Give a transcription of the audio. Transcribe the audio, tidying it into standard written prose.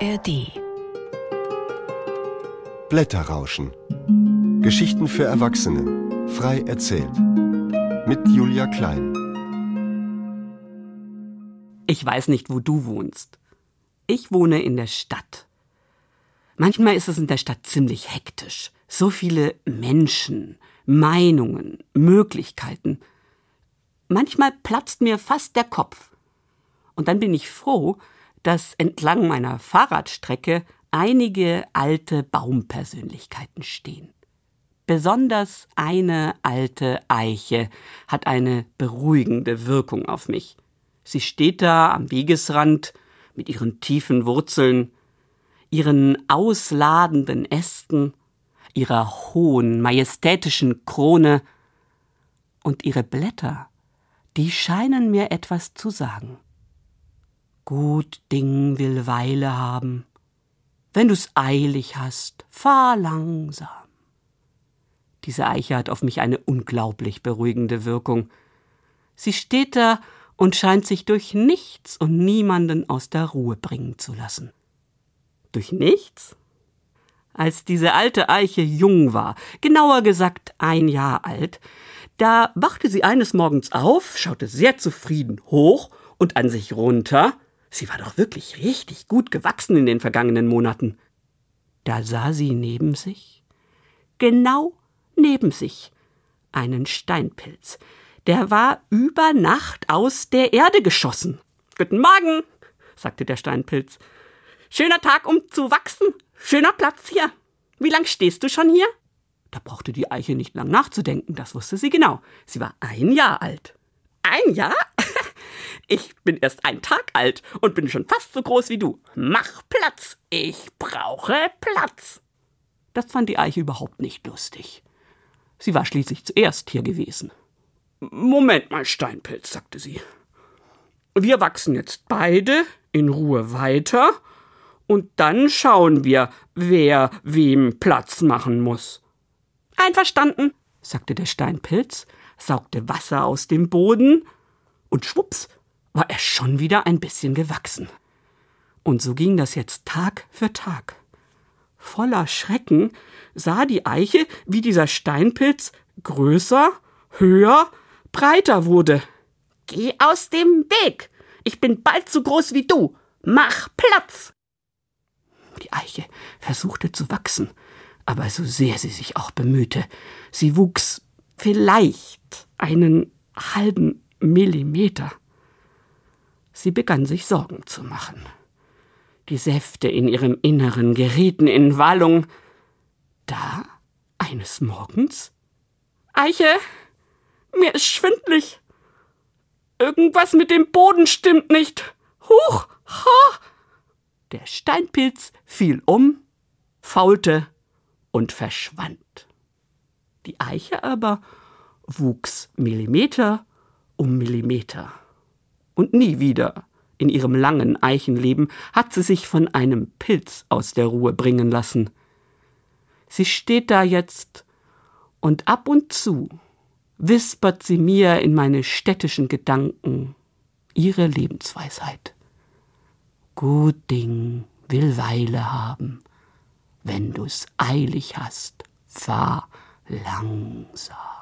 ARD. Blätterrauschen. Geschichten für Erwachsene. Frei erzählt. Mit Julia Klein. Ich weiß nicht, wo du wohnst. Ich wohne in der Stadt. Manchmal ist es in der Stadt ziemlich hektisch. So viele Menschen, Meinungen, Möglichkeiten. Manchmal platzt mir fast der Kopf. Und dann bin ich froh, dass entlang meiner Fahrradstrecke einige alte Baumpersönlichkeiten stehen. Besonders eine alte Eiche hat eine beruhigende Wirkung auf mich. Sie steht da am Wegesrand mit ihren tiefen Wurzeln, ihren ausladenden Ästen, ihrer hohen, majestätischen Krone, und ihre Blätter, die scheinen mir etwas zu sagen. Gut Ding will Weile haben. Wenn du's eilig hast, fahr langsam. Diese Eiche hat auf mich eine unglaublich beruhigende Wirkung. Sie steht da und scheint sich durch nichts und niemanden aus der Ruhe bringen zu lassen. Durch nichts? Als diese alte Eiche jung war, genauer gesagt 1 Jahr alt, da wachte sie eines Morgens auf, schaute sehr zufrieden hoch und an sich runter. Sie war doch wirklich richtig gut gewachsen in den vergangenen Monaten. Da sah sie neben sich, genau neben sich, einen Steinpilz. Der war über Nacht aus der Erde geschossen. »Guten Morgen«, sagte der Steinpilz. »Schöner Tag, um zu wachsen. Schöner Platz hier. Wie lang stehst du schon hier?« Da brauchte die Eiche nicht lang nachzudenken, das wusste sie genau. Sie war 1 Jahr alt. 1 Jahr? Ich bin erst 1 Tag alt und bin schon fast so groß wie du. Mach Platz, ich brauche Platz. Das fand die Eiche überhaupt nicht lustig. Sie war schließlich zuerst hier gewesen. »Moment mal, Steinpilz«, sagte sie. »Wir wachsen jetzt beide in Ruhe weiter und dann schauen wir, wer wem Platz machen muss.« »Einverstanden«, sagte der Steinpilz, saugte Wasser aus dem Boden und schwupps war er schon wieder ein bisschen gewachsen. Und so ging das jetzt Tag für Tag. Voller Schrecken sah die Eiche, wie dieser Steinpilz größer, höher, breiter wurde. »Geh aus dem Weg! Ich bin bald so groß wie du! Mach Platz!« Die Eiche versuchte zu wachsen, aber so sehr sie sich auch bemühte, sie wuchs vielleicht einen halben Millimeter. Sie begann sich Sorgen zu machen. Die Säfte in ihrem Inneren gerieten in Wallung. Da, eines Morgens: »Eiche, mir ist schwindlig. Irgendwas mit dem Boden stimmt nicht. Huch, ha!« Der Steinpilz fiel um, faulte und verschwand. Die Eiche aber wuchs Millimeter um Millimeter. Und nie wieder in ihrem langen Eichenleben hat sie sich von einem Pilz aus der Ruhe bringen lassen. Sie steht da jetzt und ab und zu wispert sie mir in meine städtischen Gedanken ihre Lebensweisheit. Gut Ding will Weile haben. Wenn du's eilig hast, fahr langsam.